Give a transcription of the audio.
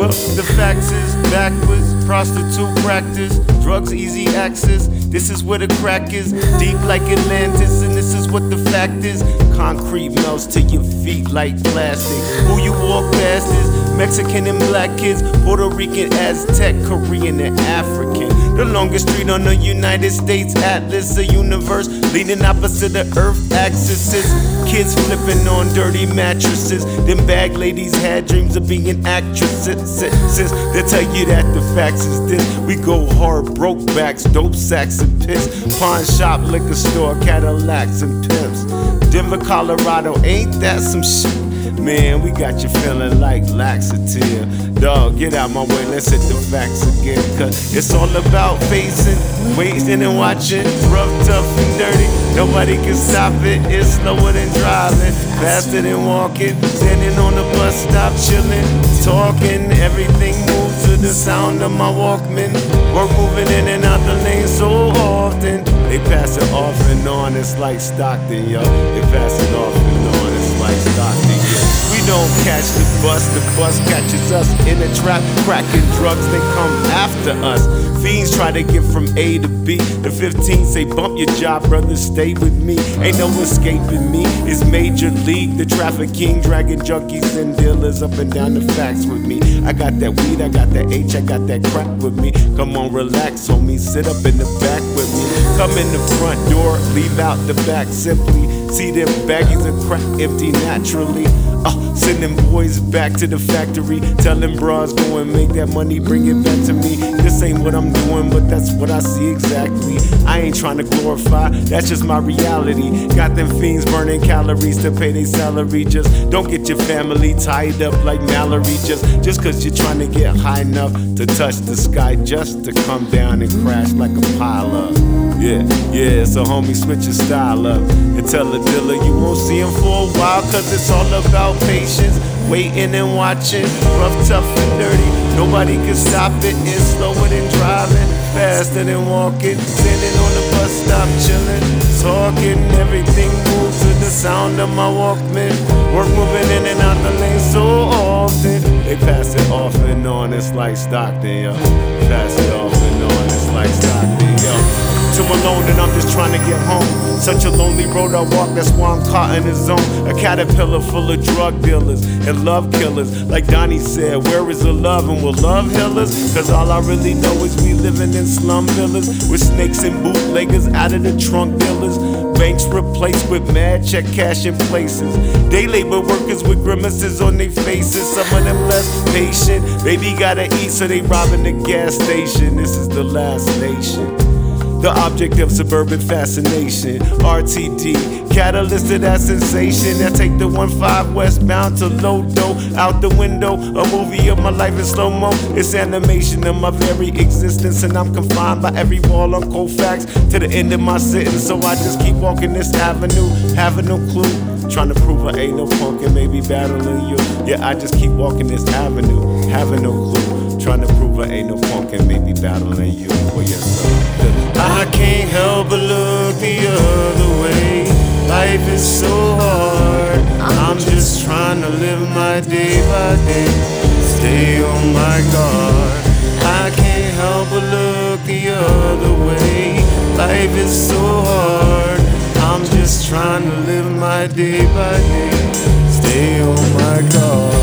Well, the facts is backwards, prostitute practice, drugs easy access. This is where the crack is, deep like Atlantis, and this is what the fact is. Concrete melts to your feet like plastic. Who you walk past is Mexican and black kids, Puerto Rican, Aztec, Korean, and African. The longest street on the United States atlas, a universe leaning opposite the earth axis. Kids flipping on dirty mattresses. Them bag ladies had dreams of being actresses. They tell you that the facts is this. We go hard, broke backs, dope sacks and piss. Pawn shop, liquor store, Cadillacs and pimps. Denver, Colorado, ain't that some shit? Man, we got you feeling like laxative. Dog, get out my way, let's hit the facts again. Cause it's all about facing, waiting and watching. Rough, tough and dirty, nobody can stop it. It's slower than driving, faster than walking. Standing on the bus stop, chilling, talking. Everything moves to the sound of my Walkman. We're moving in and out the lane so often. They pass it off and on, it's like Stockton, yo. They pass it off and on, it's like Stockton, yo. We don't catch the bus catches us in a trap, cracking drugs, they come after us. Fiends try to get from A to B. The 15 say bump your job, brother, stay with me. Ain't no escaping me, it's major league. The traffic king, dragging junkies and dealers up and down the facts with me. I got that weed, I got that H, I got that crack with me. Come on, relax, homie, sit up in the back with me. Come in the front door, leave out the back simply. See them baggies of crack empty naturally. Send them boys back to the factory. Tell them bras, go and make that money, bring it back to me. This ain't what I'm doing, but that's what I see exactly. I ain't trying to glorify, that's just my reality. Got them fiends burning calories to pay their salary. Just don't get your family tied up like Mallory. Just cause you're trying to get high enough to touch the sky, just to come down and crash like a pile up. Yeah, so homie, switch your style up and tell the dealer you won't see him for a while. Cause it's all about patience, waiting and watching. Rough, tough and dirty, nobody can stop it. It's slower than driving, faster than walking. Standing on the bus stop, chilling, talking. Everything moves to the sound of my Walkman. We're moving in and out the lane so often. They pass it off and on, it's like Stockton, yo. Pass it off and on, it's like Stockton, yo. Too alone and I'm just trying to get home. Such a lonely road I walk, that's why I'm caught in the zone. A caterpillar full of drug dealers and love killers. Like Donnie said, where is the love and will love heal us? Cause all I really know is we living in slum villas with snakes and bootleggers out of the trunk dealers. Banks replaced with mad check cash in places. Day labor workers with grimaces on their faces. Some of them less patient. Baby gotta eat, so they robbing the gas station. This is the last nation, the object of suburban fascination. RTD, catalyst to that sensation. I take the 1-5 westbound to Lodo. Out the window, a movie of my life in slow-mo. It's animation of my very existence, and I'm confined by every wall on Colfax to the end of my sentence. So I just keep walking this avenue, having no clue. Trying to prove I ain't no punk and maybe battling you. Yeah, I just keep walking this avenue, having no clue. Trying to prove I ain't no punk and maybe battling you. Well, yes, sir. I can't help but look the other way. Life is so hard. I'm just trying to live my day by day. Stay on my guard. I can't help but look the other way. Life is so hard. I'm just trying to live my day by day. Stay on my guard.